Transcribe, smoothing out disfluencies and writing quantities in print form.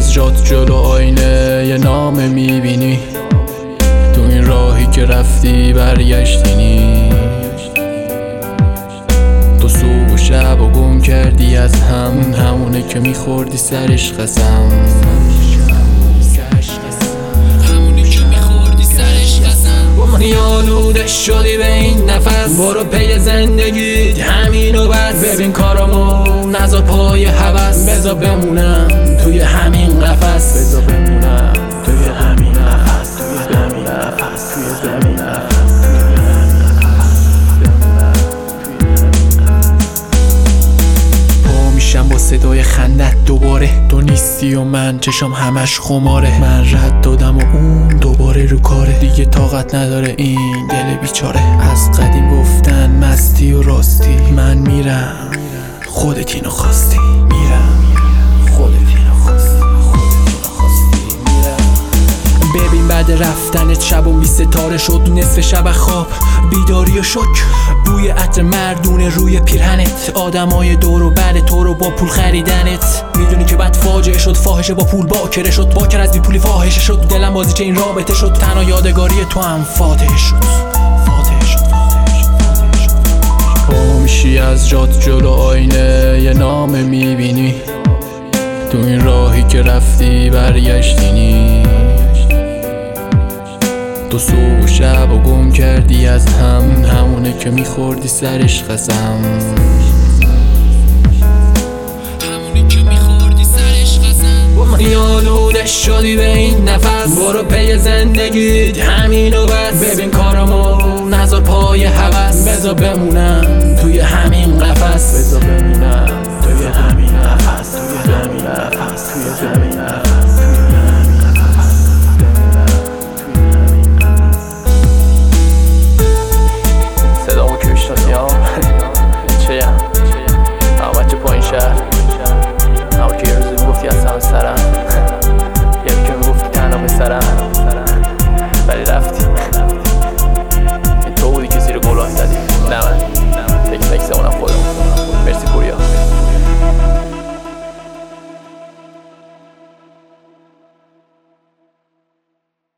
از جات جلو آینه یه نامه میبینی، تو این راهی که رفتی برگشتینی، تو صبح و شب و گم کردی از همونه که میخوردی سرش قسم، آلوده شدی به این نفس، برو پی زندگی همینو بس، ببین کارامو نذار پای هوس، بذار بمونم توی همین قفس، بذار بمونم توی همین قفس، توی همین قفس، توی همین قفس. پا میشم با صدای خندت دوباره، تو نیستی و من چشم همش خماره، من رد دادم و اون دوباره رو کاره، دیگه طاقت نداره این دل بیچاره. از قدیم گفتن مستی و راستی، من میرم خودت اینو خواستی، میرم خودت اینو خواستی، ببین بعد رفتنت شب و بی ستاره شد، نصف شب خواب بیداری و شک، بوی عطر مردونه روی پیرهنت، آدمای دور و بر تو رو با پول خریدنت، میدونی که بعد فاجعه شد، فاحشه با پول باکره شد، باکر از بی پولی فاحشه شد، دلم بازی چه این رابطه شد، تنها یادگاری تو هم فاتحه شد، فاتحه شد، فاتحه شد، فاتحه شد. پا میشی از جات جلو آینه یه نامه میبینی، تو این راهی که رفتی برگشتینی، تو صبح و شب و گم کردی از همونه که میخوردی سرش قسم، همونی که میخوردی سرش قسم. آلوده شدی به این نفس، برو پی زندگی همینو بس، ببین کارامو نذار پای هوس، بذار بمونم توی همین قفس، بذار بمونم توی همین قفس، توی همین قفس، توی همین قفس.